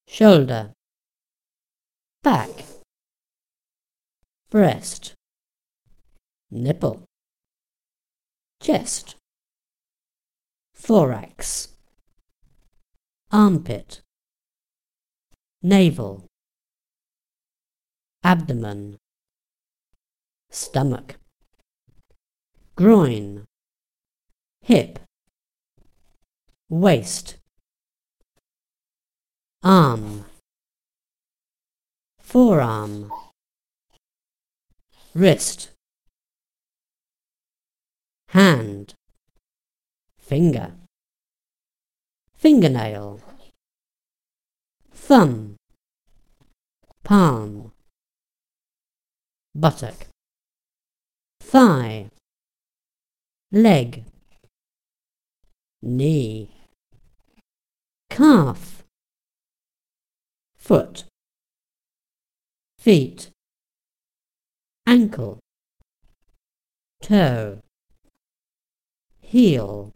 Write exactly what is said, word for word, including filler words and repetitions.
shoulder, back, breast, nipple, chest, thorax, armpit, navel, abdomen, stomach, groin, hip, waist, arm, forearm, wrist, hand, finger, fingernail, thumb, palm, buttock, thigh, leg, knee, calf, foot, feet, ankle, toe, heel,